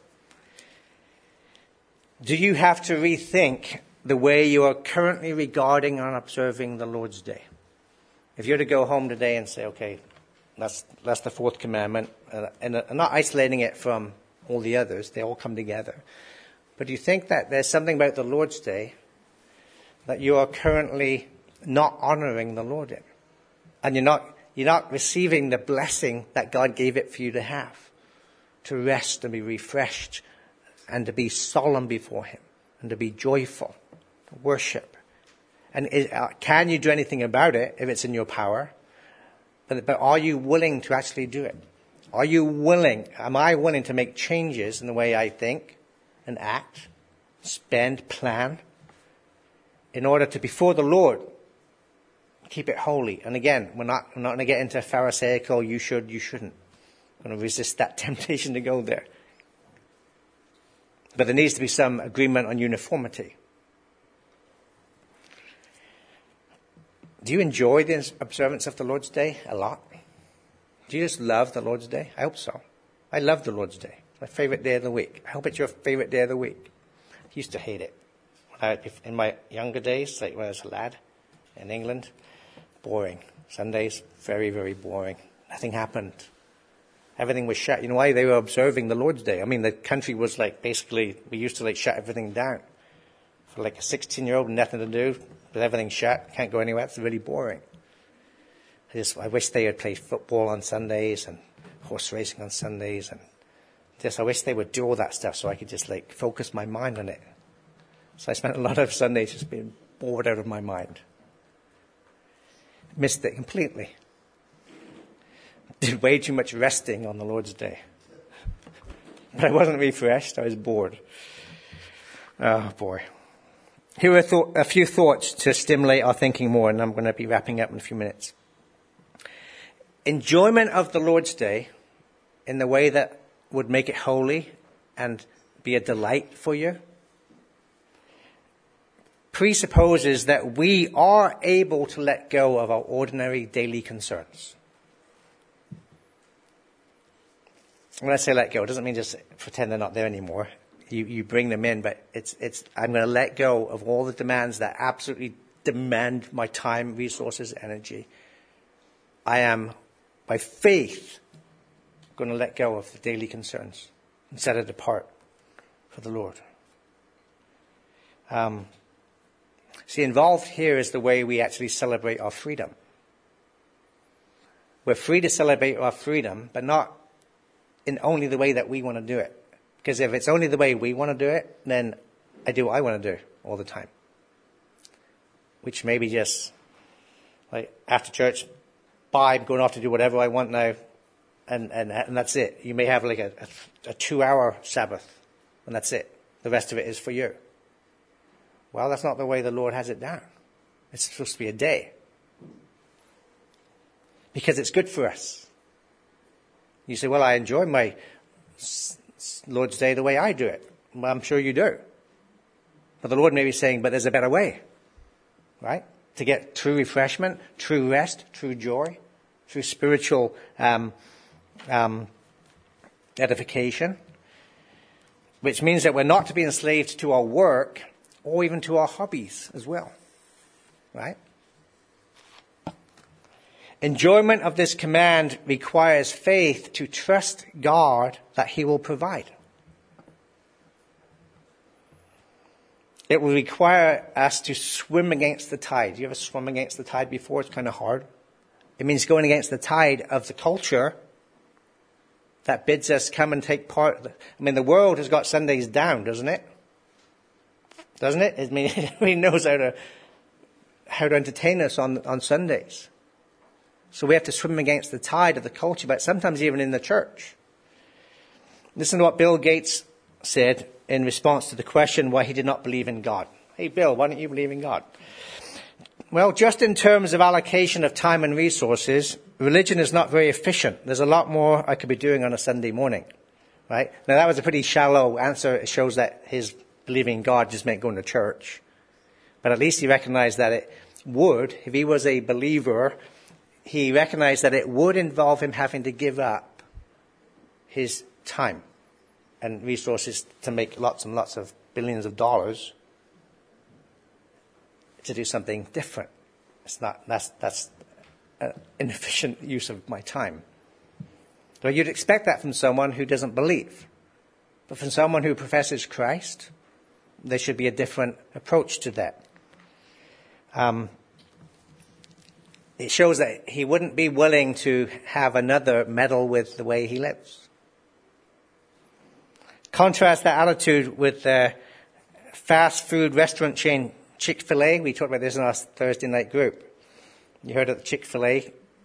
Do you have to rethink the way you are currently regarding and observing the Lord's Day? If you're to go home today and say, okay, that's the fourth commandment, and I'm not isolating it from all the others, they all come together. But do you think that there's something about the Lord's Day that you are currently not honoring the Lord in? And you're not receiving the blessing that God gave it for you to have, to rest and be refreshed and to be solemn before him and to be joyful, to worship. And can you do anything about it if it's in your power? But are you willing to actually do it? Am I willing to make changes in the way I think and act, spend, plan, in order to, before the Lord, keep it holy? And again, we're not going to get into Pharisaical, you should, you shouldn't. I'm going to resist that temptation to go there. But there needs to be some agreement on uniformity. Do you enjoy the observance of the Lord's Day a lot? Do you just love the Lord's Day? I hope so. I love the Lord's Day. It's my favorite day of the week. I hope it's your favorite day of the week. I used to hate it. In my younger days, like when I was a lad in England, boring. Sundays, very, very boring. Nothing happened. Everything was shut. You know why? They were observing the Lord's Day. I mean, the country was like, basically, we used to like shut everything down. For like a 16-year-old, nothing to do, with everything shut, can't go anywhere. It's really boring. I wish they would play football on Sundays and horse racing on Sundays, and I wish they would do all that stuff so I could just like focus my mind on it. So I spent a lot of Sundays just being bored out of my mind. Missed it completely. Did way too much resting on the Lord's Day. But I wasn't refreshed, I was bored. Oh boy. Here are a few thoughts to stimulate our thinking more, and I'm going to be wrapping up in a few minutes. Enjoyment of the Lord's Day in the way that would make it holy and be a delight for you presupposes that we are able to let go of our ordinary daily concerns. When I say let go, it doesn't mean just pretend they're not there anymore. You bring them in, but I'm going to let go of all the demands that absolutely demand my time, resources, energy. I am, by faith, going to let go of the daily concerns and set it apart for the Lord. See, involved here is the way we actually celebrate our freedom. We're free to celebrate our freedom, but not in only the way that we want to do it. Because if it's only the way we want to do it, then I do what I want to do all the time. Which may be just, like, after church, bye, I'm going off to do whatever I want now, and that's it. You may have like a 2-hour Sabbath, and that's it. The rest of it is for you. Well, that's not the way the Lord has it down. It's supposed to be a day. Because it's good for us. You say, well, I enjoy my Lord's Day the way I do it. Well, I'm sure you do. But the Lord may be saying, but there's a better way. Right? To get true refreshment, true rest, true joy, true spiritual edification. Which means that we're not to be enslaved to our work or even to our hobbies as well. Right? Enjoyment of this command requires faith to trust God that he will provide. It will require us to swim against the tide. You ever swum against the tide before? It's kind of hard. It means going against the tide of the culture that bids us come and take part. I mean, the world has got Sundays down, doesn't it? Doesn't it? I mean, it knows how to entertain us on Sundays. So we have to swim against the tide of the culture, but sometimes even in the church. Listen to what Bill Gates said in response to the question why he did not believe in God. Hey, Bill, why don't you believe in God? Well, just in terms of allocation of time and resources, religion is not very efficient. There's a lot more I could be doing on a Sunday morning, right? Now, that was a pretty shallow answer. It shows that his believing in God just meant going to church. But at least he recognized that it would, if he was a believer, he recognized that it would involve him having to give up his time and resources to make lots and lots of billions of dollars to do something different. That's an inefficient use of my time. So you'd expect that from someone who doesn't believe. But from someone who professes Christ, there should be a different approach to that. It shows that he wouldn't be willing to have another meddle with the way he lives. Contrast that attitude with the fast food restaurant chain Chick-fil-A. We talked about this in our Thursday night group. You heard of Chick-fil-A,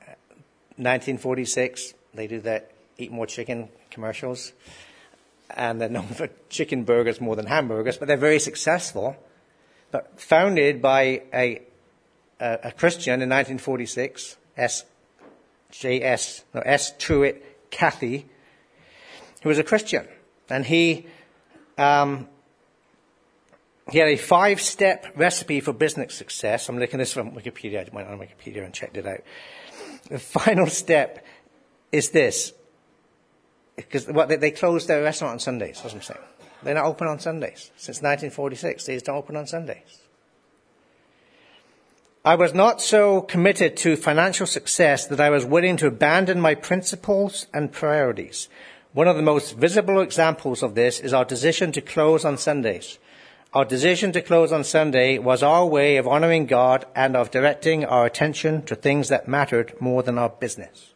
1946. They do the Eat More Chicken commercials. And they're known for chicken burgers more than hamburgers, but they're very successful. But founded by a Christian in 1946, S. Truett Cathy, who was a Christian. And he had a 5-step recipe for business success. I'm looking at this from Wikipedia. I went on Wikipedia and checked it out. The final step is this. Because they closed their restaurant on Sundays, that's what I'm saying. They're not open on Sundays. Since 1946, they just don't open on Sundays. I was not so committed to financial success that I was willing to abandon my principles and priorities. One of the most visible examples of this is our decision to close on Sundays. Our decision to close on Sunday was our way of honoring God and of directing our attention to things that mattered more than our business.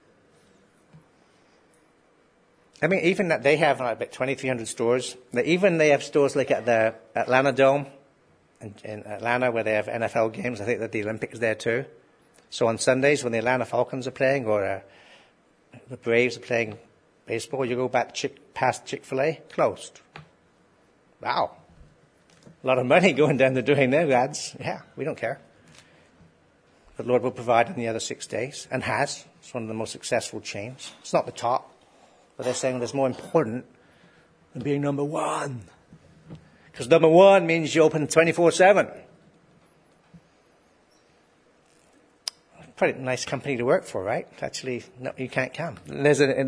I mean, even that they have about 2,300 stores. Even they have stores like at the Atlanta Dome in Atlanta where they have NFL games. I think that the Olympics there too. So on Sundays when the Atlanta Falcons are playing or the Braves are playing baseball, you go back past Chick-fil-A, closed. Wow. A lot of money going down to doing their ads. Yeah, we don't care. The Lord will provide on the other 6 days and has. It's one of the most successful chains. It's not the top. But they're saying there's more important than being number one. Because number one means you open 24/7. Pretty nice company to work for, right? Actually, no, you can't come. On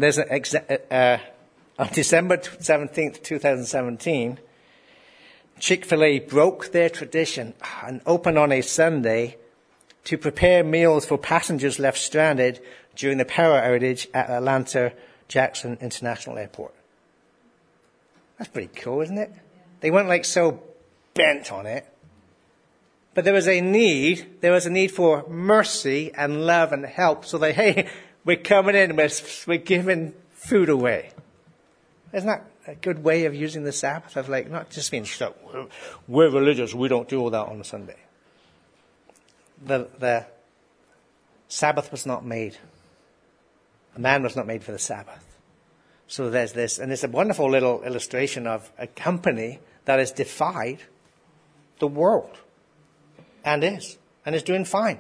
December 17th, 2017, Chick-fil-A broke their tradition and opened on a Sunday to prepare meals for passengers left stranded during the power outage at Atlanta Jackson International Airport. That's pretty cool, isn't it? They weren't so bent on it. But there was a need for mercy and love and help. So hey, we're coming in, we're giving food away. Isn't that a good way of using the Sabbath? Of not just being stuck, we're religious, we don't do all that on a Sunday. The Sabbath was not made. A man was not made for the Sabbath. So there's this, and it's a wonderful little illustration of a company that has defied the world. And is doing fine.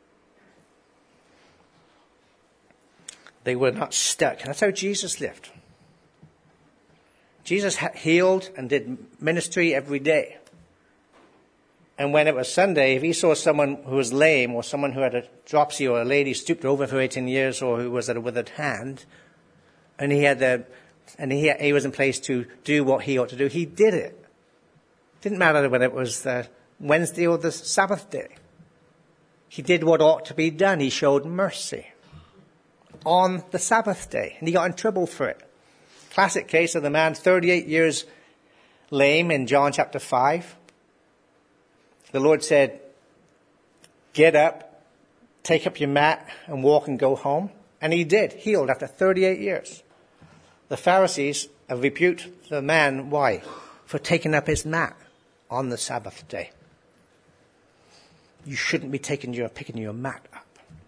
They were not stuck. And that's how Jesus lived. Jesus healed and did ministry every day. And when it was Sunday, if he saw someone who was lame or someone who had a dropsy or a lady stooped over for 18 years or who was at a withered hand, and he was in place to do what he ought to do, he did it. Didn't matter whether it was the Wednesday or the Sabbath day. He did what ought to be done. He showed mercy on the Sabbath day, and he got in trouble for it. Classic case of the man 38 years lame in John chapter 5. The Lord said, get up, take up your mat and walk and go home. And he did, healed after 38 years. The Pharisees have rebuked the man, why? For taking up his mat on the Sabbath day. You shouldn't be picking your mat up.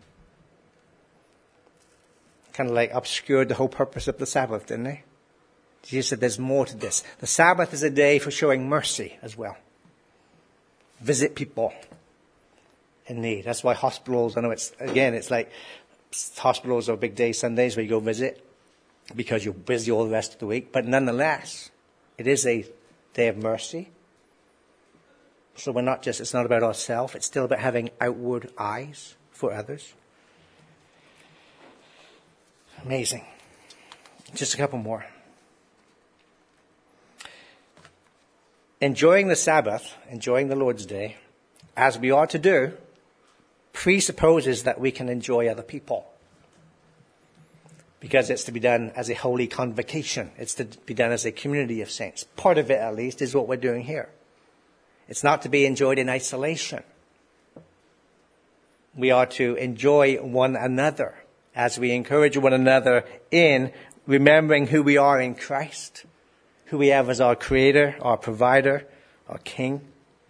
Kind of like obscured the whole purpose of the Sabbath, didn't they? Jesus said there's more to this. The Sabbath is a day for showing mercy as well. Visit people in need. That's why hospitals, I know it's like hospitals are big day Sundays where you go visit because you're busy all the rest of the week. But nonetheless, it is a day of mercy. So it's not about ourselves. It's still about having outward eyes for others. Amazing. Just a couple more. Enjoying the Sabbath, enjoying the Lord's Day, as we are to do, presupposes that we can enjoy other people. Because it's to be done as a holy convocation. It's to be done as a community of saints. Part of it, at least, is what we're doing here. It's not to be enjoyed in isolation. We are to enjoy one another as we encourage one another in remembering who we are in Christ, who we have as our Creator, our Provider, our King.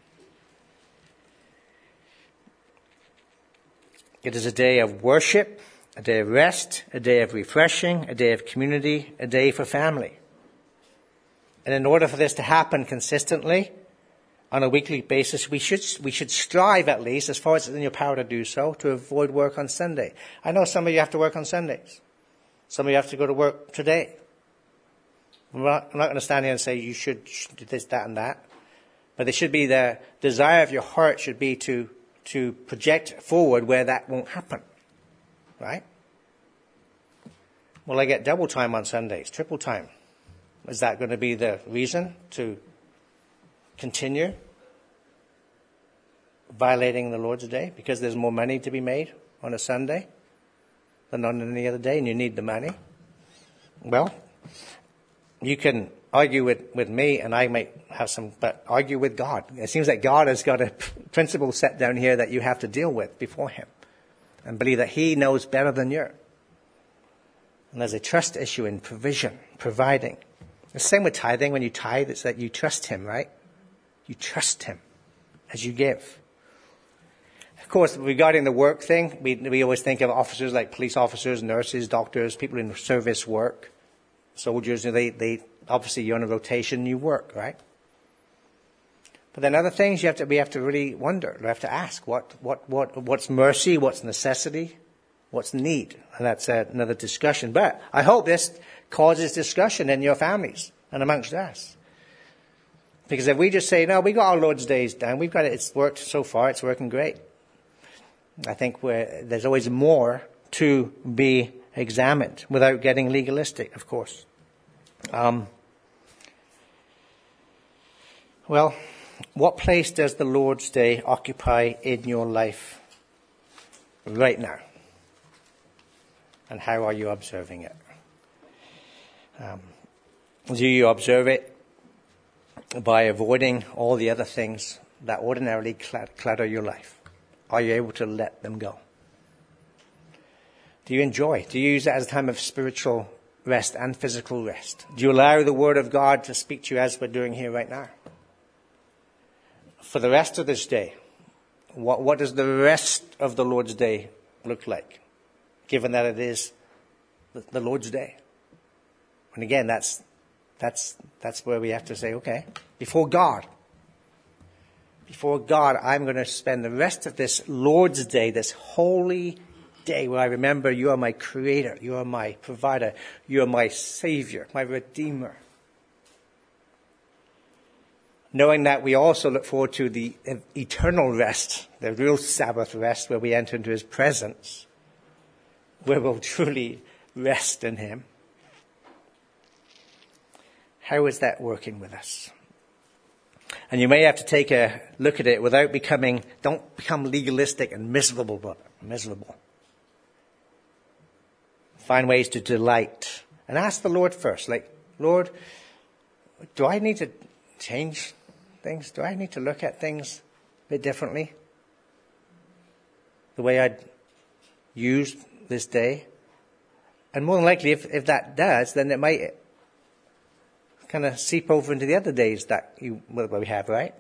It is a day of worship, a day of rest, a day of refreshing, a day of community, a day for family. And in order for this to happen consistently, on a weekly basis, we should strive, at least, as far as it's in your power to do so, to avoid work on Sunday. I know some of you have to work on Sundays. Some of you have to go to work today. I'm not going to stand here and say you should do this, that, and that. But it should be the desire of your heart should be to project forward where that won't happen. Right? Well, I get double time on Sundays, triple time. Is that going to be the reason to continue violating the Lord's Day because there's more money to be made on a Sunday than on any other day and you need the money? Well, you can argue with me and I might have but argue with God. It seems like God has got a principle set down here that you have to deal with before him and believe that he knows better than you. And there's a trust issue in provision, providing. The same with tithing. When you tithe, it's that you trust him, right? You trust him as you give. Of course, regarding the work thing, we always think of officers like police officers, nurses, doctors, people in service work, soldiers. They obviously you're on a rotation, you work, right? But then other things we have to really wonder. We have to ask what's mercy, what's necessity, what's need, and that's another discussion. But I hope this causes discussion in your families and amongst us. Because if we just say, no, we got our Lord's days down, we've got it, it's worked so far, it's working great. I think there's always more to be examined without getting legalistic, of course. Well, what place does the Lord's Day occupy in your life right now? And how are you observing it? Do you observe it by avoiding all the other things that ordinarily clutter your life? Are you able to let them go? Do you enjoy? Do you use it as a time of spiritual rest and physical rest? Do you allow the Word of God to speak to you as we're doing here right now? For the rest of this day, what does the rest of the Lord's Day look like, given that it is the Lord's Day? And again, that's where we have to say, okay, before God, I'm going to spend the rest of this Lord's Day, this holy day where I remember you are my creator, you are my provider, you are my savior, my redeemer. Knowing that we also look forward to the eternal rest, the real Sabbath rest where we enter into his presence, where we'll truly rest in him. How is that working with us? And you may have to take a look at it without don't become legalistic and miserable. Find ways to delight. And ask the Lord first, like, Lord, do I need to change things? Do I need to look at things a bit differently? The way I'd use this day? And more than likely, if that does, then it might kind of seep over into the other days that we have, right?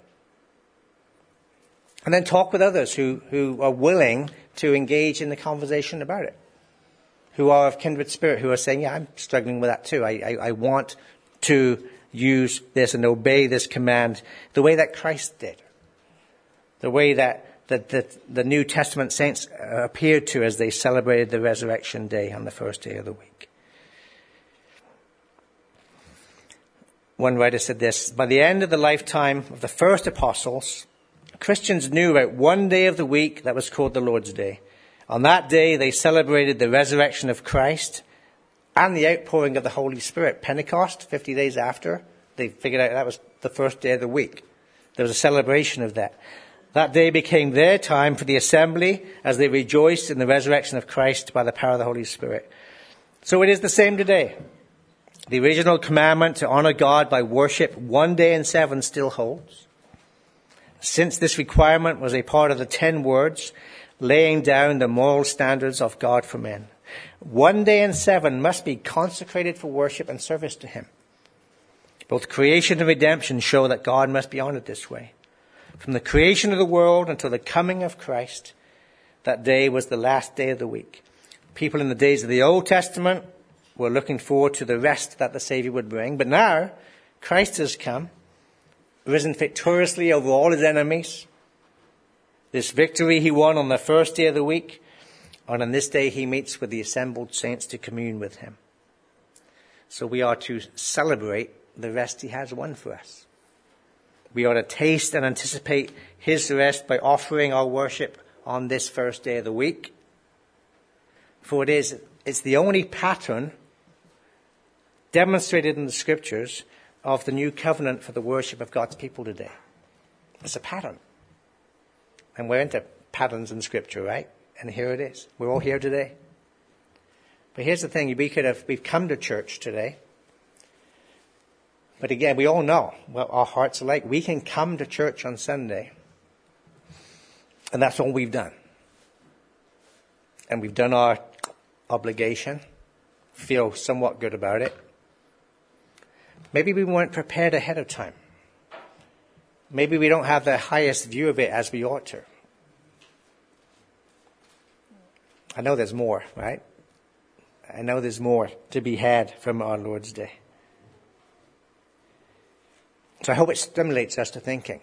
And then talk with others who are willing to engage in the conversation about it, who are of kindred spirit, who are saying, yeah, I'm struggling with that too. I want to use this and obey this command the way that Christ did, the way that the New Testament saints appeared to as they celebrated the resurrection day on the first day of the week. One writer said this: by the end of the lifetime of the first apostles, Christians knew about one day of the week that was called the Lord's Day. On that day, they celebrated the resurrection of Christ and the outpouring of the Holy Spirit. Pentecost, 50 days after, they figured out that was the first day of the week. There was a celebration of that. That day became their time for the assembly as they rejoiced in the resurrection of Christ by the power of the Holy Spirit. So it is the same today. The original commandment to honor God by worship one day in 7 still holds. Since this requirement was a part of the 10 words, laying down the moral standards of God for men, one day in 7 must be consecrated for worship and service to him. Both creation and redemption show that God must be honored this way. From the creation of the world until the coming of Christ, that day was the last day of the week. People in the days of the Old Testament were looking forward to the rest that the Savior would bring. But now, Christ has come, risen victoriously over all his enemies. This victory he won on the first day of the week, and on this day he meets with the assembled saints to commune with him. So we are to celebrate the rest he has won for us. We are to taste and anticipate his rest by offering our worship on this first day of the week. For it's the only pattern demonstrated in the scriptures of the new covenant for the worship of God's people today. It's a pattern. And we're into patterns in scripture, right? And here it is. We're all here today. But here's the thing. We've come to church today. But again, we all know what our hearts are like. We can come to church on Sunday, and that's all we've done. And we've done our obligation, feel somewhat good about it. Maybe we weren't prepared ahead of time. Maybe we don't have the highest view of it as we ought to. I know there's more, right? I know there's more to be had from our Lord's Day. So I hope it stimulates us to thinking,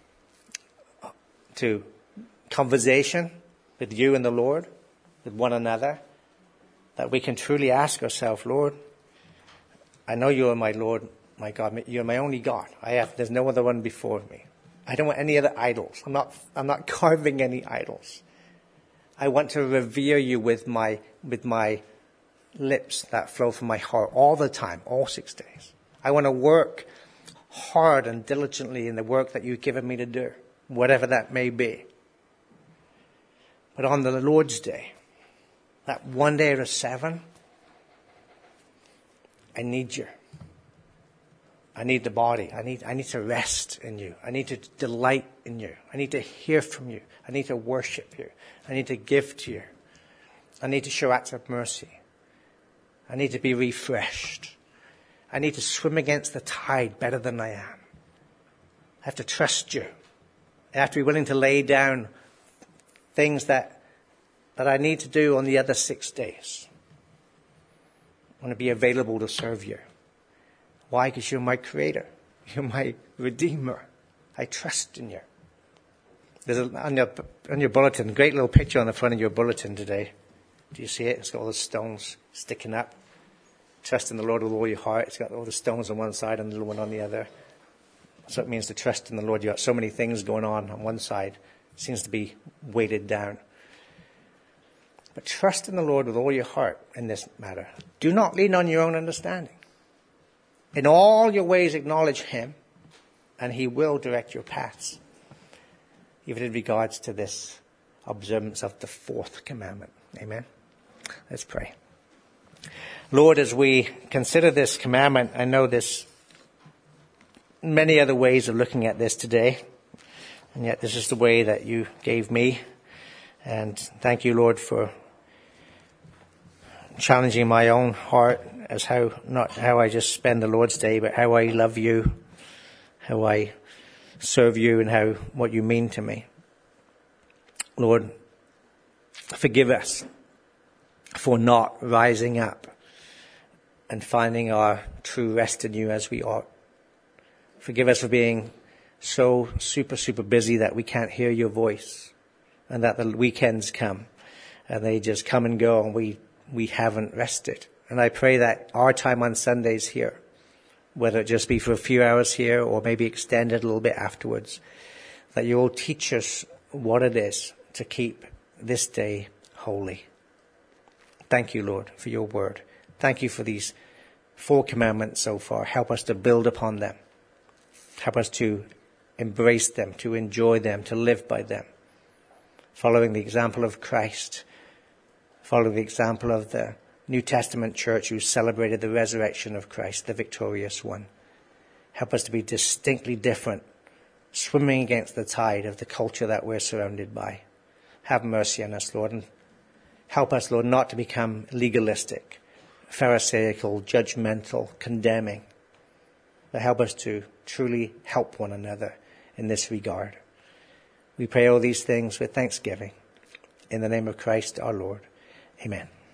to conversation with you and the Lord, with one another, that we can truly ask ourselves, Lord, I know you are my Lord, my God. You're my only God. There's no other one before me. I don't want any other idols. I'm not carving any idols. I want to revere you with my lips that flow from my heart all the time, all 6 days. I want to work hard and diligently in the work that you've given me to do, whatever that may be. But on the Lord's Day, that one day out of 7, I need you. I need the body. I need to rest in you. I need to delight in you. I need to hear from you. I need to worship you. I need to give to you. I need to show acts of mercy. I need to be refreshed. I need to swim against the tide better than I am. I have to trust you. I have to be willing to lay down things that that I need to do on the other 6 days. I want to be available to serve you. Why? Because you're my creator. You're my redeemer. I trust in you. There's on your bulletin, great little picture on the front of your bulletin today. Do you see it? It's got all the stones sticking up. Trust in the Lord with all your heart. It's got all the stones on one side and the little one on the other. So it means to trust in the Lord. You've got so many things going on one side. It seems to be weighted down. But trust in the Lord with all your heart in this matter. Do not lean on your own understanding. In all your ways acknowledge him, and he will direct your paths. Even in regards to this observance of the 4th commandment. Amen. Let's pray. Lord, as we consider this commandment, I know there's many other ways of looking at this today. And yet this is the way that you gave me. And thank you, Lord, for challenging my own heart as not how I just spend the Lord's Day, but how I love you, how I serve you, and what you mean to me. Lord, forgive us for not rising up and finding our true rest in you as we ought. Forgive us for being so super busy that we can't hear your voice, and that the weekends come and they just come and go, and we haven't rested. And I pray that our time on Sundays here, whether it just be for a few hours here or maybe extended a little bit afterwards, that you will teach us what it is to keep this day holy. Thank you, Lord, for your word. Thank you for these 4 commandments so far. Help us to build upon them. Help us to embrace them, to enjoy them, to live by them, following the example of Christ, following the example of the New Testament church who celebrated the resurrection of Christ, the victorious one. Help us to be distinctly different, swimming against the tide of the culture that we're surrounded by. Have mercy on us, Lord, and help us, Lord, not to become legalistic, pharisaical, judgmental, condemning, but help us to truly help one another in this regard. We pray all these things with thanksgiving. In the name of Christ our Lord. Amen.